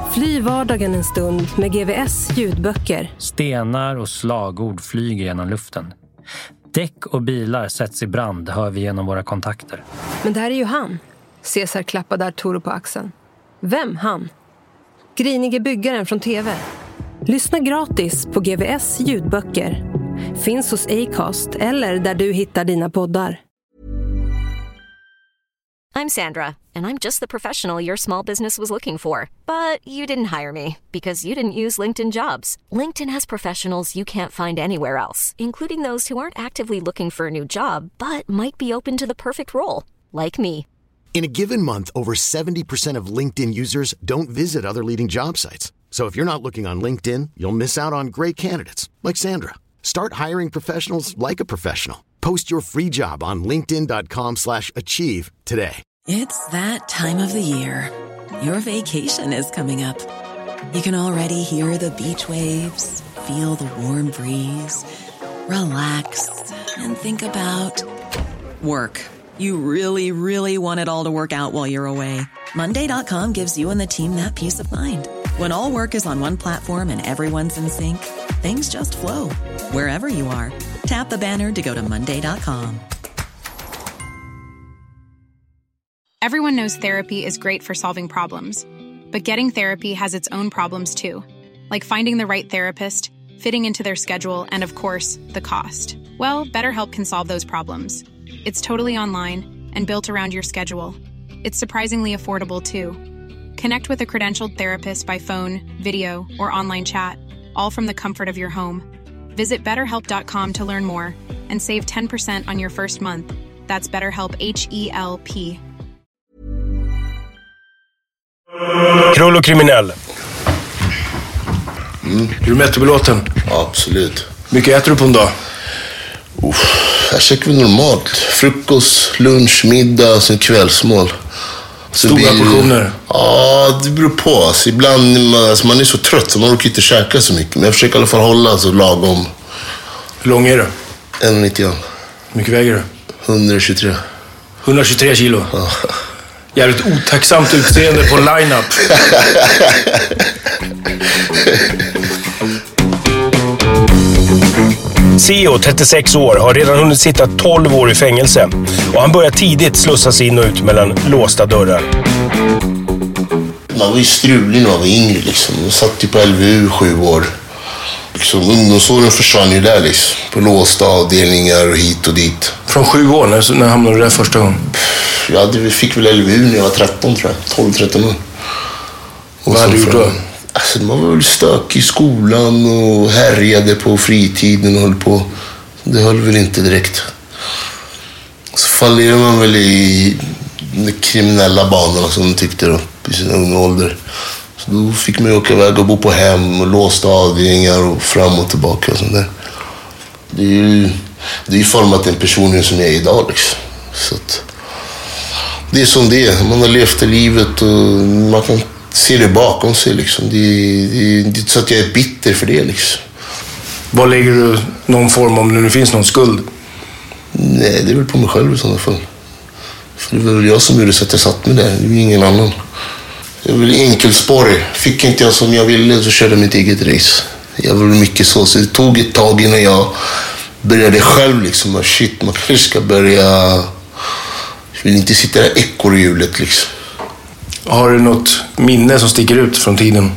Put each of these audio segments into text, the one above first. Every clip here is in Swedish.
Fly vardagen en stund med GVS ljudböcker. Stenar och slagord flyger genom luften. Däck och bilar sätts i brand, hör vi genom våra kontakter. Men det här är ju han. Cesar klappade Arturo på axeln. Vem han? Grinige byggaren från TV. Lyssna gratis på GVS ljudböcker. Finns hos Acast eller där du hittar dina poddar. I'm Sandra, and I'm just the professional your small business was looking for. But you didn't hire me because you didn't use LinkedIn Jobs. LinkedIn has professionals you can't find anywhere else, including those who aren't actively looking for a new job, but might be open to the perfect role, like me. In a given month, over 70% of LinkedIn users don't visit other leading job sites. So if you're not looking on LinkedIn, you'll miss out on great candidates like Sandra. Start hiring professionals like a professional. Post your free job on linkedin.com/achieve today. It's that time of the year. Your vacation is coming up. You can already hear the beach waves, feel the warm breeze, relax and think about work. You really, really want it all to work out while you're away. Monday.com gives you and the team that peace of mind. When all work is on one platform and everyone's in sync, things just flow. Wherever you are, tap the banner to go to Monday.com. Everyone knows therapy is great for solving problems, but getting therapy has its own problems too, like finding the right therapist, fitting into their schedule, and of course, the cost. Well, BetterHelp can solve those problems. It's totally online and built around your schedule. It's surprisingly affordable too. Connect with a credentialed therapist by phone, video, or online chat, all from the comfort of your home. Visit BetterHelp.com to learn more and save 10% on your first month. That's BetterHelp, H-E-L-P. Krull och kriminell. Är du mättebelåten? Ja, absolut. Mycket äter du på en dag? Jag käkar väl normalt. Frukost, lunch, middag, sen kvällsmål. Stora portioner? Ja, det beror på. Alltså, ibland man är så trött så man orkar inte käka så mycket. Men jag försöker i alla fall hålla så lagom. Hur lång är du? 1,91. Hur mycket väger du? 123. 123 kilo? Ja. Jävligt otacksamt utseende på line-up. CEO, 36 år, har redan hunnit sitta 12 år i fängelse. Och han börjar tidigt slussas in och ut mellan låsta dörrar. Man var ju strulig när man var yngre liksom. Man satt ju på LVU 7 år. Liksom, ungdomsåren försvann ju där liksom. På låsta avdelningar och hit och dit. Från 7 år? När hamnade du där första gången? Ja, vi fick väl LVU när jag var 13 tror jag. 12-13 år. Och vad hade du gjort då? Alltså, man var väl stök i skolan och härjade på fritiden och höll på. Det höll väl inte direkt. Så fallerade man väl i de kriminella banorna som de tyckte då, i sin unga ålder. Så då fick man åka iväg och bo på hem och låsta avdelningar och fram och tillbaka och sånt där. Det är ju format en person som jag är idag liksom. Så att, det är som det är. Man har levt det livet och man kan se det bakom sig liksom. Det är inte så att jag är bitter för det liksom. Vad lägger du någon form om det nu finns någon skuld? Nej, det är väl på mig själv i sådana fall. För det var väl jag som gjorde så att jag satt med det. Det var ingen annan. Jag var väl enkelspårig. Fick inte jag som jag ville så körde jag mitt eget race. Jag var väl mycket så det tog ett tag innan jag började själv liksom. Och shit, man kanske ska börja... Jag vill inte sitta där ekorrhjulet liksom. Har du något minne som sticker ut från tiden?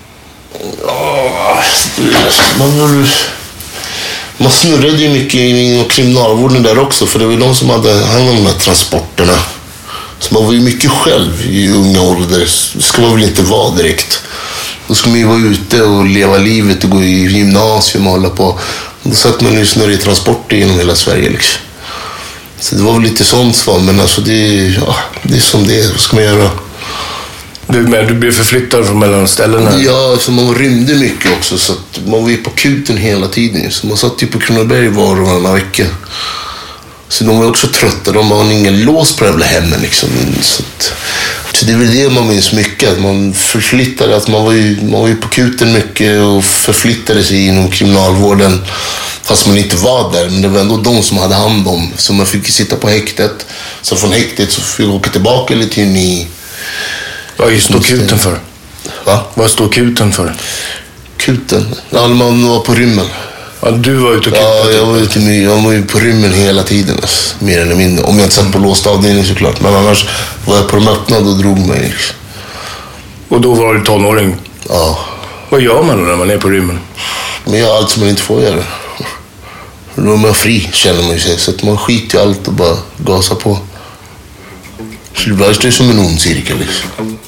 Man snurrade ju mycket i kriminalvården där också. För det var de som hade hand om de här transporterna. Så man var ju mycket själv i unga ålder. Det ska man väl inte vara direkt. Då ska man ju vara ute och leva livet och gå i gymnasium och hålla på. Då satt man ju snurrade i transporter genom hela Sverige liksom. Så det var väl lite sånt svar. Men alltså det är som det är. Vad ska man göra? Du blev förflyttad från mellan ställena? Ja, så man rymde mycket också. Så att man var ju på kuten hela tiden. Så man satt ju på Kronoberg var och varannan vecka. Så de var också trötta. De har ingen lås på det jävla hemmen liksom. Så det är väl det man minns mycket. Att man förflyttade. Att man var ju på kuten mycket och förflyttade sig inom kriminalvården. Fast man inte var där. Men det var ändå de som hade hand om. Så man fick sitta på häktet. Så från häktet så fick jag åka tillbaka lite in i... Vad är just då kuten för? Va? Vad står kuten för? Kuten? Ja, man var på rymmen. Ja, du var ute och kutade? Ja, jag var ju på rymmen hela tiden. Alltså, mer eller mindre. Om jag inte satt på låst avdelning såklart. Men annars var jag på de öppna, då drog mig liksom. Och då var du 12-åring? Ja. Vad gör man då när man är på rymmen? Man gör allt som man inte får göra. Då är man fri, känner man ju sig. Så att man skiter i allt och bara gasar på. Så det är som en ond cirkel liksom.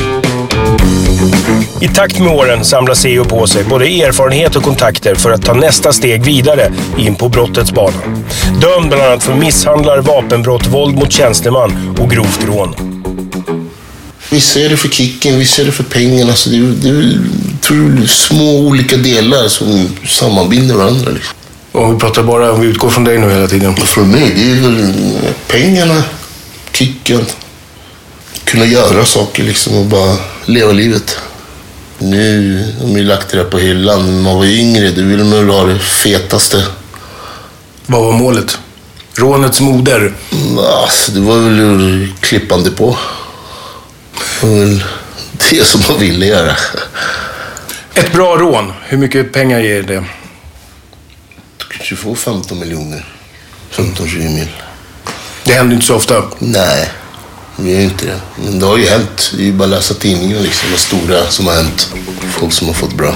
I takt med åren samlar CEO på sig både erfarenhet och kontakter för att ta nästa steg vidare in på brottets bana. Dömd bland annat för misshandlar, vapenbrott, våld mot tjänsteman och grovt rån. Vissa är det för kicken, vissa är det för pengarna. Så det är små olika delar som sammanbinder varandra. Liksom. Om vi utgår från dig nu hela tiden. Från mig, det är väl pengarna, kicken. Kunna göra saker liksom och bara leva livet. Nu har vi lagt det där på hyllan. När man var yngre, då ville man väl ha det fetaste. Vad var målet? Rånets moder? Alltså, det var väl klippande på. Det var väl det som man ville göra. Ett bra rån, hur mycket pengar ger det? Du kanske får 15 miljoner. 15-20 mil. Det händer inte så ofta? Nej, det är inte det. Men det har ju hänt. Det är ju bara att läsa tidningen liksom. Det stora som har hänt. Folk som har fått bra.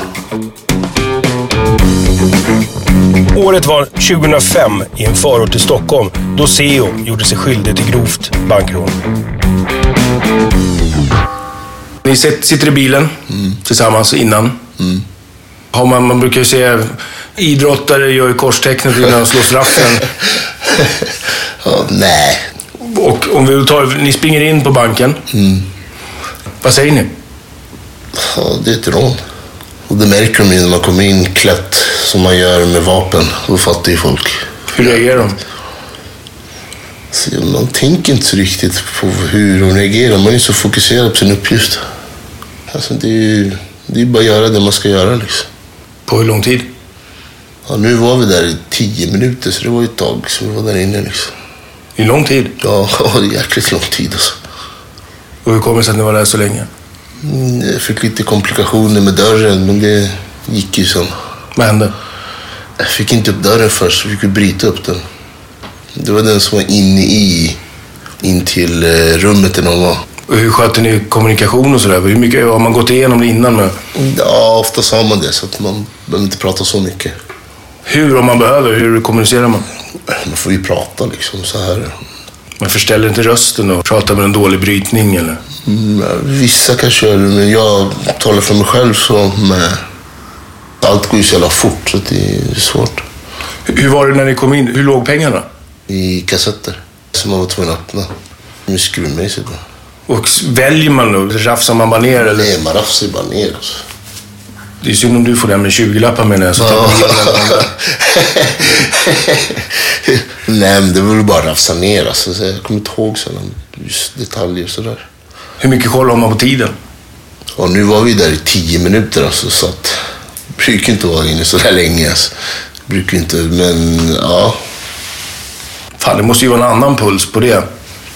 Året var 2005 i en förort till Stockholm då CEO gjorde sig skyldig till grovt bankrån. Ni sitter i bilen tillsammans innan. Man brukar ju se idrottare gör ju korstecknet innan de slår straffen. Ja, nej. Och om vi ni springer in på banken. Vad säger ni? Ja, det är ett rån. Och det märker de ju när man kommer in klätt som man gör med vapen. Då fattar ju folk. Hur reagerar de? Så man tänker inte så riktigt på hur de reagerar. Man är så fokuserad på sin uppgift. Alltså det är bara att göra det man ska göra liksom. På hur lång tid? Ja, nu var vi där i 10 minuter så det var ett tag så vi var där inne liksom. I lång tid? Ja, det är jäkligt lång tid alltså. Och hur kommer det sig att ni var där så länge? Jag fick lite komplikationer med dörren men det gick ju sen. Vad hände? Jag fick inte upp dörren först så fick vi bryta upp den. Det var den som var in till rummet där någon var. Och hur sköter ni kommunikation och sådär? Hur mycket har man gått igenom det innan med? Ja, ofta har man det så att man behöver inte prata så mycket. Hur om man behöver? Hur kommunicerar man? Man får ju prata liksom så här. Man förställer inte rösten och pratar med en dålig brytning eller? Vissa kanske gör det, men jag talar för mig själv så med... Allt går ju så jävla fort så det är svårt. Hur var det när ni kom in? Hur låg pengarna? I kassetter som man var tvungen att öppna. Med skruvmejsel. Och väljer man då? Rafsar man bara ner eller? Nej, man rafsar bara ner alltså. Det är synd om du får den med 20-lappar med när så Nej, men det var väl bara rafsa ner alltså. Så jag kommer inte ihåg sådana detaljer och sådär. Hur mycket koll har man på tiden? Och nu var vi där i 10 minuter alltså, så att brukar inte vara inne så där länge alltså. Brukar inte, men ja. Fan, det måste ju vara en annan puls på det.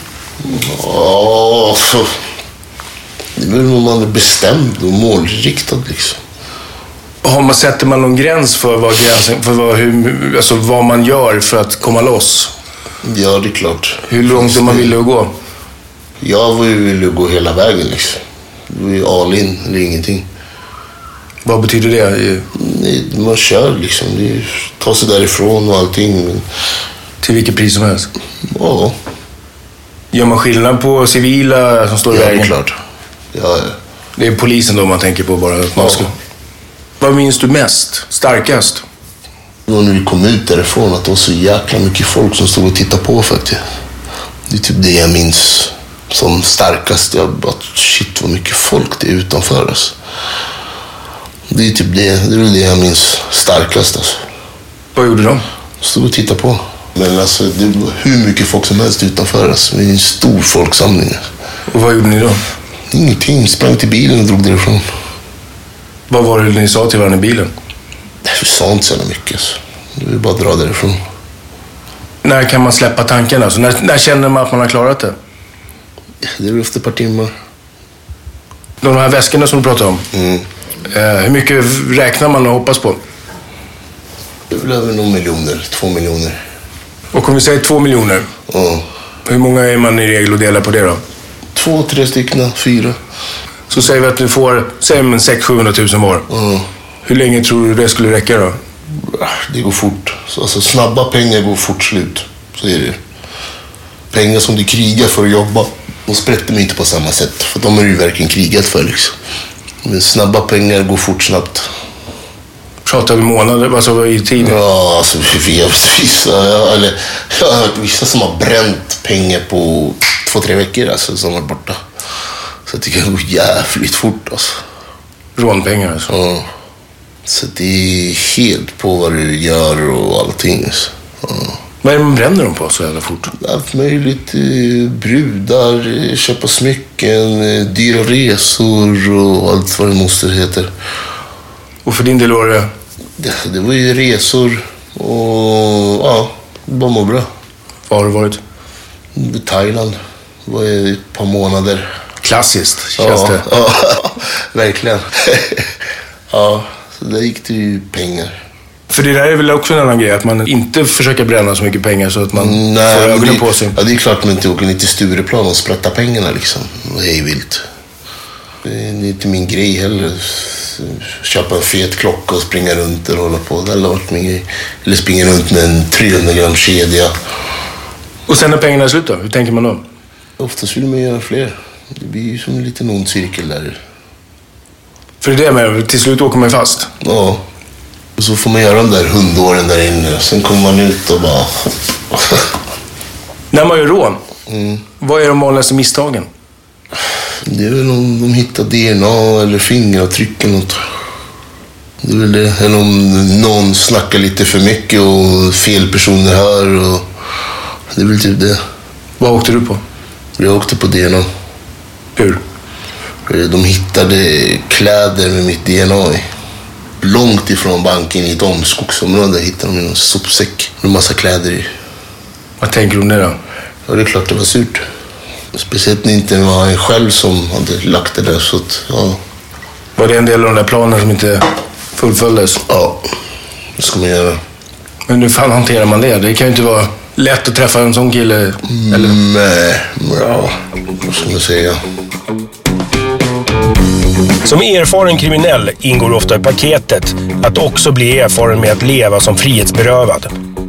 Ja, det är väl om man är bestämd och målriktad liksom. Sätter man någon gräns för vad man gör för att komma loss? Ja, det är klart. Hur långt är man villig att gå? Jag var ju villig att gå hela vägen liksom. Det var ju all in eller ingenting. Vad betyder det? Man kör liksom. Det är, ta sig därifrån och allting. Men... Till vilket pris som helst? Ja. Gör man skillnad på civila som står i vägen? Ja, det är klart. Ja. Det är polisen då man tänker på bara. Ja. Vad minns du mest? Starkast? Det var när vi kom ut därifrån att det var så jäkla mycket folk som stod och tittade på faktiskt. Det är typ det jag minns som starkast. Jag bara, shit vad mycket folk det är utanför oss. Det är typ det är väl det jag minns starkast alltså. Vad gjorde de? Stod och tittade på. Men alltså det var hur mycket folk som helst utanför oss. Det är en stor folksamling. Och vad gjorde ni då? Ingenting. Sprang till bilen och drog därifrån. Vad var det ni sa till varandra i bilen? Vi sa inte så mycket. Alltså. Det var bara att dra därifrån. När kan man släppa tankarna? Alltså, när känner man att man har klarat det? Det är efter ett par timmar. De här väskorna som du pratar om. Hur mycket räknar man och hoppas på? Det är väl över några miljoner, 2 miljoner. Och om vi säger 2 miljoner? Ja. Hur många är man i regel att dela på det då? 2-3 stycken, 4. Så säger vi att du får 600-700 000 var. Hur länge tror du det skulle räcka då? Det går fort. Alltså snabba pengar går fort slut. Så är det. Pengar som du krigar för att jobba, de sprätter mig inte på samma sätt. För de har ju verkligen krigat för liksom. Men snabba pengar går fort snabbt. Pratar vi månader, alltså i tiden? Ja, alltså vi vet vissa. Jag har hört vissa som har bränt pengar på 2-3 veckor alltså, som är borta. Så det kan gå jävligt fort alltså. Rånpengar alltså? Ja. Så det är helt på vad du gör och allting. Så. Ja. Vad är det man bränner dem på så jävla fort? Allt möjligt. Brudar, köpa smycken, dyra resor och allt vad det måste heter. Och för din del var det? Det var ju resor och ja, bara må bra. Var har du varit? I Thailand. Det var ju ett par månader. Klassiskt, känns det? Ja, verkligen. Ja, så där gick det ju pengar. För det där är väl också en annan grej, att man inte försöker bränna så mycket pengar så att man får ögonen på sig. Ja, det är klart man inte åker ner till Stureplan och sprättar pengarna liksom. Det är vilt. Det är inte min grej heller. Köpa en fet klocka och springa runt och hålla på. Det har varit min grej. Eller springa runt med en 300 gram kedja. Och sen när pengarna är slut då? Hur tänker man då? Oftast vill man göra fler. Det blir ju som en liten ond cirkel där. För det är det med, till slut åker man fast? Ja. Och så får man göra de där hundåren där inne. Sen kommer man ut och bara... När man gör rån, vad är de vanligaste misstagen? Det är väl om de hittar DNA eller fingeravtryck eller något. Det är väl det. Eller om någon snackar lite för mycket och fel personer hör. Och... Det är väl typ det. Vad åkte du på? Jag åkte på DNA. Hur? De hittade kläder med mitt DNA i. Långt ifrån banken i ett skogsområde hittade de en sopsäck med massa kläder i. Vad tänker du om det då? Ja, det är klart det var surt. Speciellt när det inte var en själv som hade lagt det där. Så att, ja. Var det en del av de där planerna som inte fullföljdes? Ja, det ska man göra. Men hur fan hanterar man det? Det kan ju inte vara lätt att träffa en sån kille. Eller? Nej, ja, vad ska man säga? Som erfaren kriminell ingår ofta i paketet att också bli erfaren med att leva som frihetsberövad.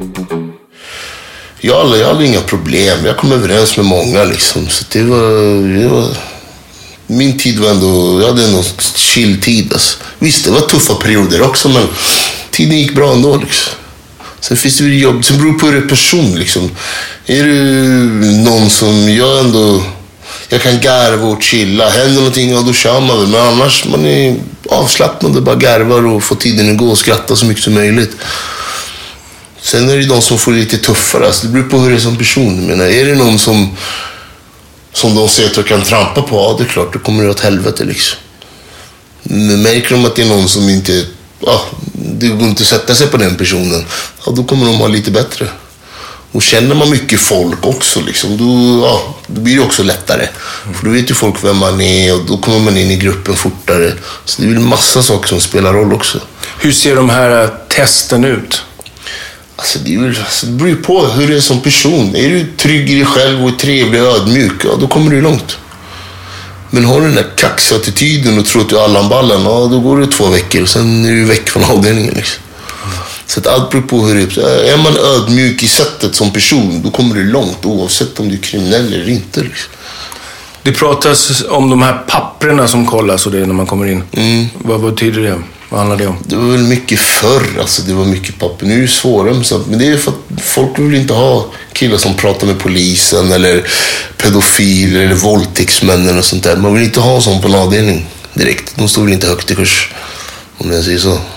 Jag hade inga problem. Jag kom överens med många liksom. Så det var... Min tid var ändå... Jag hade ändå chill tid alltså. Visst, det var tuffa perioder också, men tiden gick bra ändå liksom. Sen finns det ju jobb. Sen beror på hur det är person liksom. Är du någon som jag ändå... Jag kan garva och chilla. Händer någonting, ja, då kör man väl. Men annars, man är avslappnad och bara garvar och får tiden att gå och skratta så mycket som möjligt. Sen är det de som får det lite tuffare. Alltså, det beror på hur det är som person. Men är det någon som de ser att jag kan trampa på, ja, det är klart, då kommer det åt helvete liksom. Men märker de att det är någon som inte... Ja, det går inte att sätta sig på den personen. Ja, då kommer de ha lite bättre. Och känner man mycket folk också liksom, då blir det också lättare. För då vet ju folk vem man är och då kommer man in i gruppen fortare. Så det är väl massa saker som spelar roll också. Hur ser de här testen ut? Alltså det beror ju på hur du är som person. Är du trygg i dig själv och trevlig och ödmjuk, ja, då kommer du långt. Men har du den där kaxattityden och tror att du är allanballen, ja, då går det 2 veckor och sen är du väck från avdelningen liksom. Så att allt beror på hur det är. Är man ödmjuk i sättet som person, då kommer du långt oavsett om du är kriminell eller inte liksom. Det pratas om de här papperna som kollas och det när man kommer in. Vad betyder det? Vad handlar det om? Det var väl mycket förr, alltså det var mycket papper. Nu är det svårare, men det är för att folk vill inte ha killar som pratar med polisen eller pedofiler eller våldtäktsmän och sånt där. Man vill inte ha sånt på en avdelning direkt. De står väl inte högt i kurs, om jag säger så.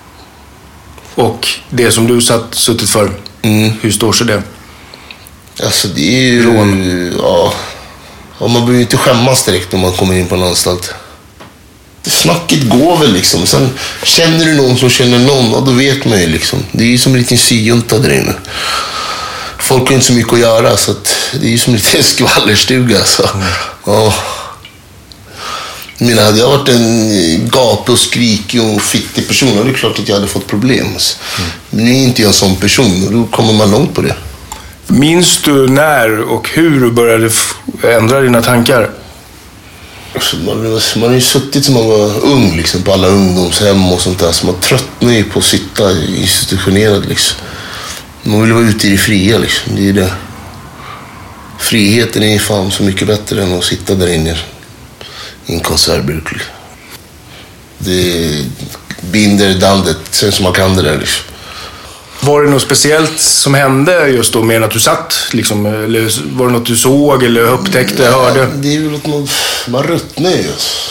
Och det som du suttit för, hur står sig det? Alltså det är ju... Rån. Ja, man behöver ju inte skämmas direkt när man kommer in på en anstalt. Snacket går väl liksom. Sen känner du någon som känner någon, och då vet man ju liksom. Det är ju som en liten syjunta där inne. Folk har inte så mycket att göra, så att det är ju som en liten skvallerstuga. Så. Ja. Men hade jag varit en gapig och skrikig och fittig person, då är det klart att jag hade fått problem. Men nu är inte jag en sån person, och då kommer man långt på det. Minns du när och hur du började ändra dina tankar? Alltså, man har ju suttit som man var ung liksom, på alla ungdomshem och sånt där, så man tröttnar ju på att sitta institutionerad liksom. Man vill vara ute i det fria liksom, det är det. Friheten är fan så mycket bättre än att sitta där inne i en konservburk liksom. Det binder dandet sen som man kan det där liksom. Var det något speciellt som hände just då, mer än att du satt liksom, eller var det något du såg eller upptäckte, hörde? Det är väl att man ruttnar ju.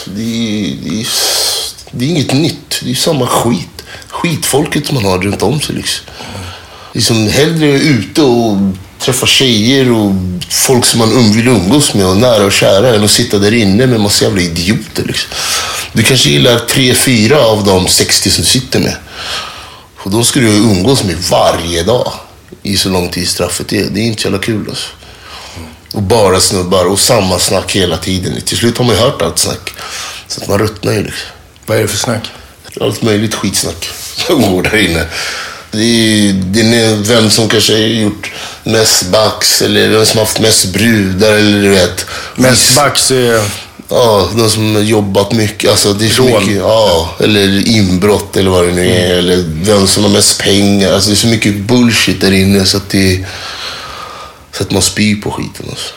Det är inget nytt, det är samma skitfolket man har runt om sig liksom. Liksom hellre ute och träffa tjejer och folk som man vill umgås med och nära och kära, än att sitta där inne med massa jävla idioter liksom. Du kanske gillar 3-4 av de 60 som sitter med. Och då ska du umgås med varje dag i så lång tid straffet är. Det är inte så jävla kul alltså. Och bara snubbar och samma snack hela tiden. Till slut har man ju hört allt snack. Så att man ruttnar ju liksom. Vad är det för snack? Allt möjligt skitsnack som går där inne. Det är vem som kanske har gjort mest bax, eller vem som har haft mest brudar, eller du vet. Mest bax är... Ja, de som har jobbat mycket. Alltså det är så mycket, ja, eller inbrott eller vad det nu är. Eller vem som har mest pengar. Alltså det är så mycket bullshit där inne så att man spyr på skiten alltså.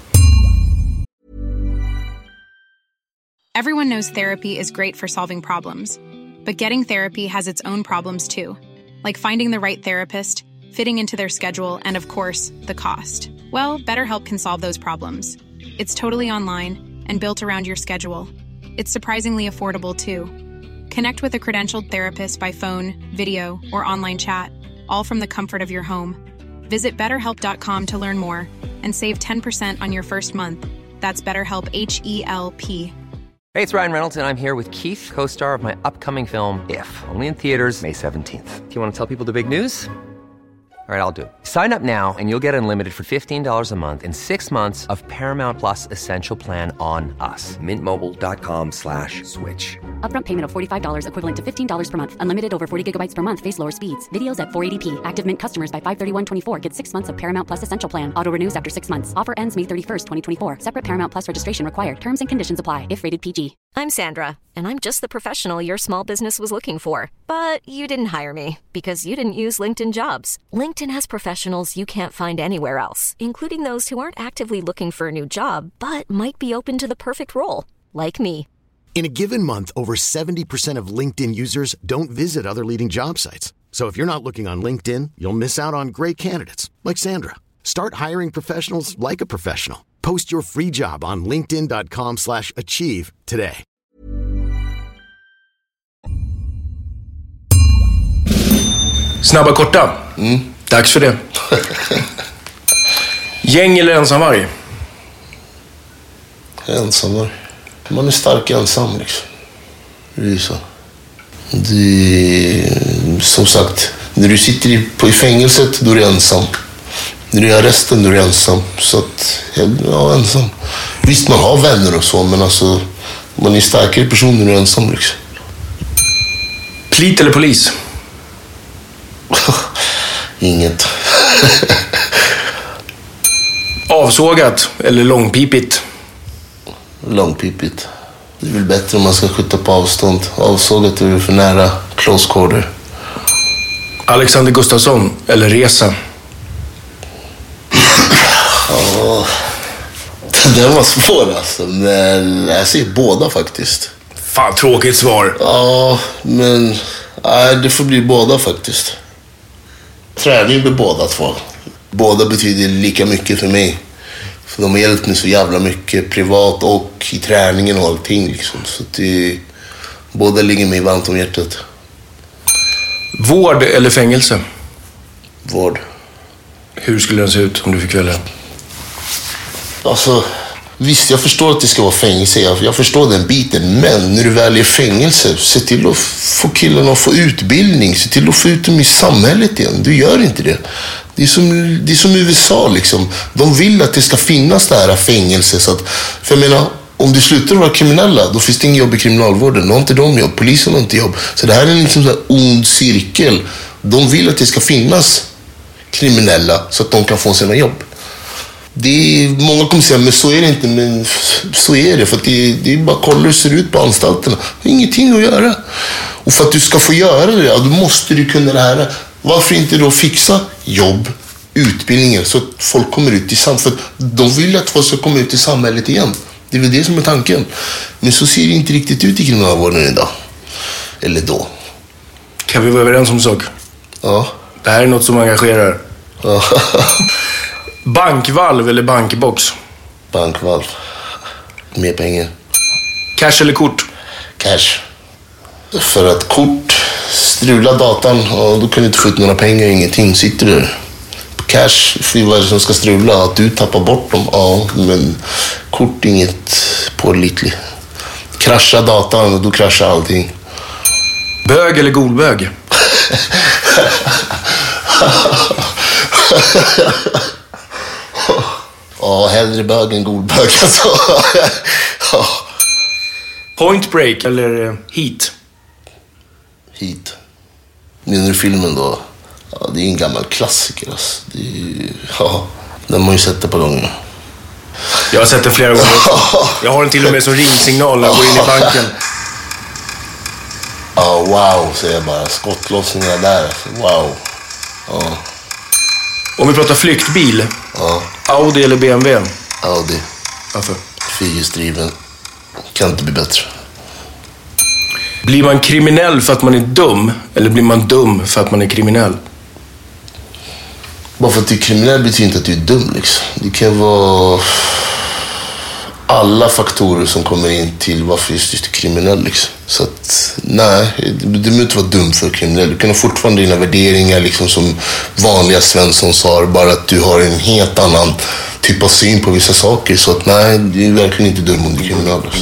Everyone knows therapy is great for solving problems. But getting therapy has its own problems too. Like finding the right therapist, fitting into their schedule, and of course, the cost. Well, BetterHelp can solve those problems. It's totally online and built around your schedule. It's surprisingly affordable too. Connect with a credentialed therapist by phone, video, or online chat, all from the comfort of your home. Visit BetterHelp.com to learn more and save 10% on your first month. That's BetterHelp, H-E-L-P. Hey, it's Ryan Reynolds, and I'm here with Keith, co-star of my upcoming film, If, only in theaters May 17th. Do you want to tell people the big news? All right, I'll do it. Sign up now and you'll get unlimited for $15 a month and 6 months of Paramount Plus Essential Plan on us. MintMobile.com/switch. Upfront payment of $45 equivalent to $15 per month. Unlimited over 40 gigabytes per month. Face lower speeds. Videos at 480p. Active Mint customers by 531.24 get 6 months of Paramount Plus Essential Plan. Auto renews after 6 months. Offer ends May 31st, 2024. Separate Paramount Plus registration required. Terms and conditions apply if rated PG. I'm Sandra, and I'm just the professional your small business was looking for. But you didn't hire me because you didn't use LinkedIn Jobs. LinkedIn has professionals you can't find anywhere else, including those who aren't actively looking for a new job, but might be open to the perfect role, like me. In a given month, over 70% of LinkedIn users don't visit other leading job sites. So if you're not looking on LinkedIn, you'll miss out on great candidates like Sandra. Start hiring professionals like a professional. Post your free job on linkedin.com/achieve today. Snabba korta. Dags för det. Gäng eller ensamvarg? Ensamvarg. Man är stark ensam liksom. Det är så. Det är, som sagt, när du sitter i fängelset, då är du ensam. När du är i arresten, då är du ensam. Så att, ja, ensam. Visst, man har vänner och så, men alltså, man är starkare person när du är ensam liksom. Plit eller polis? Inget. Avsågat eller långpipigt? Långpipigt. Det är väl bättre om man ska skjuta på avstånd. Avsågat är för nära close quarter. Alexander Gustafsson eller Resa? Ja, den var svår alltså. Men jag säger båda faktiskt. Fan, tråkigt svar. Ja, men det får bli båda faktiskt. Träning blir båda två. Båda betyder lika mycket för mig. För de har hjälpt mig så jävla mycket privat och i träningen och allting liksom. Så det, båda ligger mig varmt om hjärtat. Vård eller fängelse? Vård. Hur skulle den se ut om du fick välja? Alltså, visst, jag förstår att det ska vara fängelse. Jag förstår den biten. Men när du väl är i fängelse, se till att få killarna att få utbildning. Se till att få ut dem i samhället igen. Du gör inte det. Det är som USA liksom. De vill att det ska finnas det här fängelse. Så att, för jag menar, Om du slutar vara kriminella, då finns det ingen jobb i kriminalvården. Då har inte de jobb, polisen har inte jobb. Så det här är en liksom så här ond cirkel. De vill att det ska finnas kriminella så att de kan få sina jobb. Många kommer säga, men så är det inte, men så är det. För att det är bara att kolla hur det ser ut på anstalterna. Det är ingenting att göra. Och för att du ska få göra det, då måste du kunna det här. Varför inte då fixa jobb, utbildningar, så att folk kommer ut i samhället? För de vill att folk ska komma ut i samhället igen. Det är väl det som är tanken. Men så ser det inte riktigt ut i kriminalvården idag. Eller då. Kan vi vara överens om sak? Ja. Det här är något som engagerar. Ja. Bankvalv eller bankbox? Bankvalv. Mer pengar. Cash eller kort? Cash. För att kort strular datan och då kan du inte få ut några pengar, ingenting. Sitter du på cash, för vad är det som ska strula? Att du tappar bort dem, ja, men kort är inget pålitligt. Kraschar datan och då kraschar allting. Bög eller golbög? Ja, hellre bög än golbög alltså. Ja. Point break eller heat? Heat. Menar du filmen då? Ja, det är en gammal klassiker alltså. Den har man ju sett det på gånger. Jag har sett den flera gånger. Jag har den till och med som ringsignal när jag går in i banken. Ja, wow, säger jag bara. Skottlossningar där alltså. Wow. Ja. Om vi pratar flyktbil. Ja. Audi eller BMW? Audi. Varför? Fyrhjulsdriven. Kan inte bli bättre. Blir man kriminell för att man är dum? Eller blir man dum för att man är kriminell? Bara för att du är kriminell betyder inte att du är dum liksom. Det kan vara alla faktorer som kommer in till varför just du är kriminell liksom. Så att, nej, du behöver inte vara dum för kriminell. Du kan ha fortfarande dina värderingar liksom som vanliga Svensson sa, bara att du har en helt annan typ av syn på vissa saker. Så att nej, du är verkligen inte dum om du är kriminell alltså.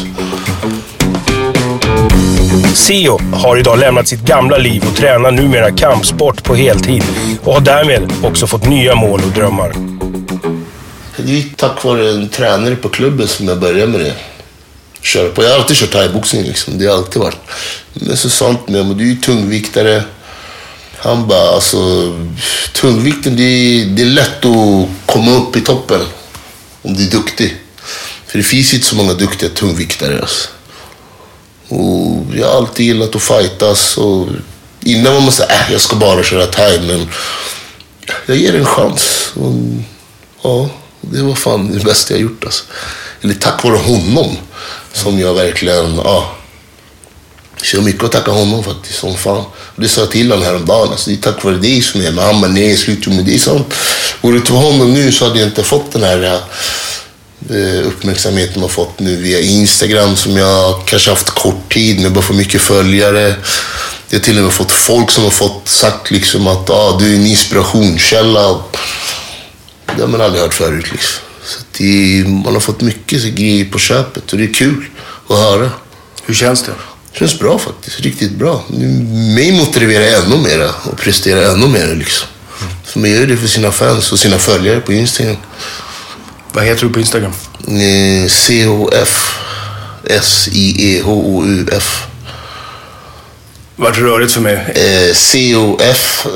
Seo har idag lämnat sitt gamla liv och tränar numera kampsport på heltid och har därmed också fått nya mål och drömmar. Det är tack vare en tränare på klubben som jag började med det. Jag har alltid kört thaiboxning liksom, det har alltid varit. Men så sa han till mig, men du är ju tungviktare. Han bara, alltså tungvikten, det är lätt att komma upp i toppen om du är duktig. För det finns inte så många duktiga tungviktare alltså. Och jag har alltid gillat att fightas och innan var man säger jag ska bara köra thai, men jag ger en chans och, ja, det var fan det bästa jag gjort alltså. Eller tack vare honom som jag verkligen kör mycket att tacka honom faktiskt som fan. Och det sa jag till honom häromdagen alltså, det är tack vare dig som är med. Han bara, nej, sluta med det, sånt. Och det tog honom nu så hade jag inte fått den här uppmärksamheten man fått nu via Instagram som jag kanske haft kort tid med bara för mycket följare. Jag har till och med fått folk som har fått sagt liksom att du är en inspirationskälla. Det har man aldrig hört förut liksom. Så man har fått mycket grejer på köpet och det är kul att höra. Hur känns det? Det känns bra faktiskt, riktigt bra. Mig motiverar ännu mer och presterar ännu mer liksom. För man gör det för sina fans och sina följare på Instagram. Vad heter du på Instagram? COF SIEHOUF. Vart rörigt för mig? COF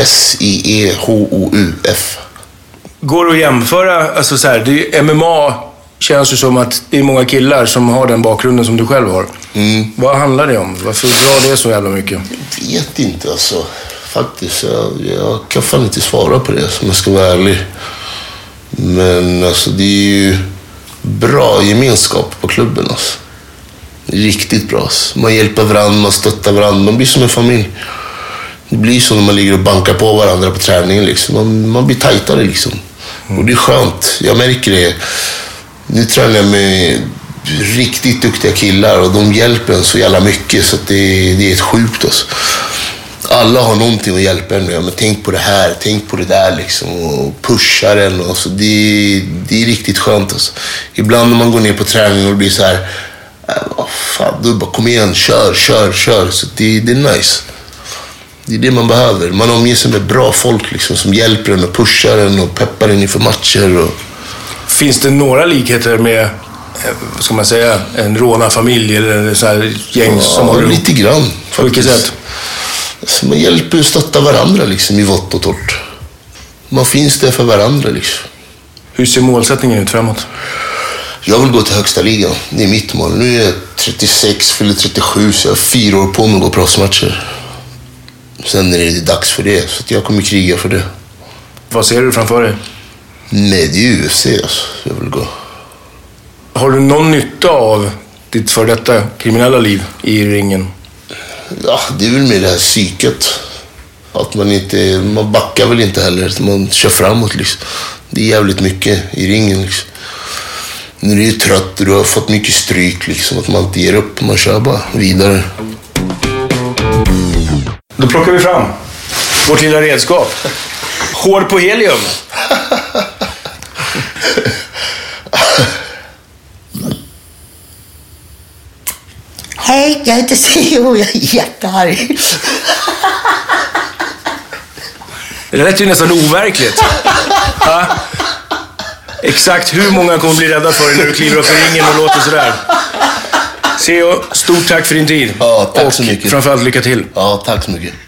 SIEHOUF. Går det att jämföra, alltså så här, det är, MMA känns ju som att det är många killar som har den bakgrunden som du själv har. Vad handlar det om? Varför drar det så jävla mycket? Jag vet inte alltså. Faktiskt, jag kan fan inte svara på det som jag ska vara ärlig. Men alltså det är ju bra gemenskap på klubben alltså. Riktigt bra alltså. Man hjälper varandra, man stöttar varandra. Man blir som en familj. Det blir så när man ligger och bankar på varandra på träningen liksom. Man blir tajtare liksom. Och det är skönt. Jag märker det. Nu tränar jag med riktigt duktiga killar och de hjälper en så jävla mycket så att det är ett sjukt alltså. Alla har någonting att hjälpa en med. Men tänk på det här, tänk på det där liksom. Och pushar en. Och så. Det är riktigt skönt alltså. Ibland när man går ner på träning och det blir så här. Fan, då bara kom igen, kör. Så det är nice. Det är det man behöver. Man omger sig med bra folk liksom, som hjälper en och pushar en och peppar en inför matcher. Och... Finns det några likheter med vad ska man säga, en rånarfamilj eller så här gäng som håller lite grann. På vilket sätt? Så man hjälper och stöttar varandra liksom i vått och torrt. Man finns där för varandra liksom. Hur ser målsättningen ut framåt? Jag vill gå till högsta ligan. Det är mitt mål. Nu är jag 36, fyller 37, så jag har 4 år på mig att gå proffsmatcher. Sen är det dags för det, så jag kommer kriga för det. Vad ser du framför dig? Nej, det är UFC alltså. Jag vill gå. Har du någon nytta av ditt för detta kriminella liv i ringen? Ja, det är väl med det här psyket. Att man backar väl inte heller. Man kör framåt liksom. Det är jävligt mycket i ringen liksom. När du är trött och du har fått mycket stryk liksom. Att man inte ger upp. Man kör bara vidare. Då plockar vi fram vårt lilla redskap. Hår på helium. Hej, jag heter CEO. Jag är jättearg. Det lät ju nästan overkligt. Ja. Exakt hur många kommer bli rädda för dig när du kliver upp i ringen och låter sådär? CEO, stort tack för din tid. Ja, tack så mycket. Och framförallt lycka till. Ja, tack så mycket.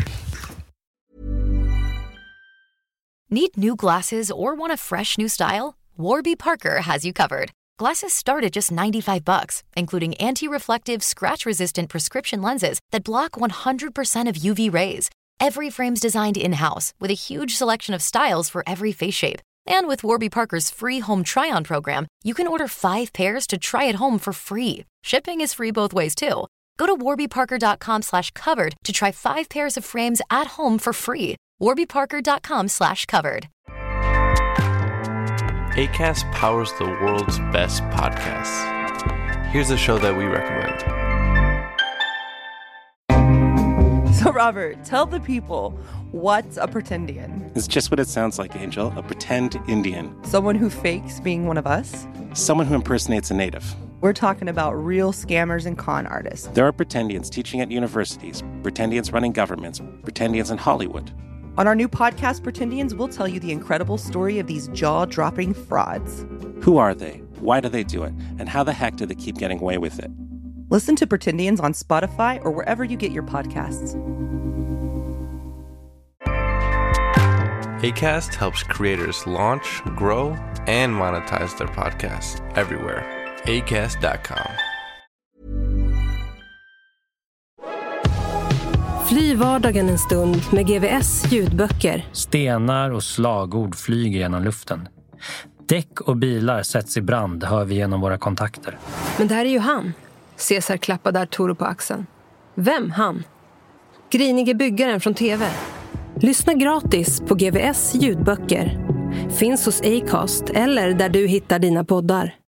Need new glasses or want a fresh new style? Warby Parker has you covered. Glasses start at just $95, including anti-reflective, scratch-resistant prescription lenses that block 100% of UV rays. Every frame's designed in-house with a huge selection of styles for every face shape. And with Warby Parker's free home try-on program, you can order 5 pairs to try at home for free. Shipping is free both ways, too. Go to warbyparker.com/covered to try 5 pairs of frames at home for free. warbyparker.com/covered. Acast powers the world's best podcasts. Here's a show that we recommend. So Robert, tell the people, what's a pretendian? It's just what it sounds like, Angel. A pretend Indian. Someone who fakes being one of us? Someone who impersonates a native. We're talking about real scammers and con artists. There are pretendians teaching at universities, pretendians running governments, pretendians in Hollywood. On our new podcast, Pretendians, we'll tell you the incredible story of these jaw-dropping frauds. Who are they? Why do they do it? And how the heck do they keep getting away with it? Listen to Pretendians on Spotify or wherever you get your podcasts. Acast helps creators launch, grow, and monetize their podcasts everywhere. Acast.com. Fly vardagen en stund med GVS ljudböcker. Stenar och slagord flyger genom luften. Däck och bilar sätts i brand, hör vi genom våra kontakter. Men det här är ju han. Cesar klappade Arturo på axeln. Vem han? Grinige byggaren från TV. Lyssna gratis på GVS ljudböcker. Finns hos Acast eller där du hittar dina poddar.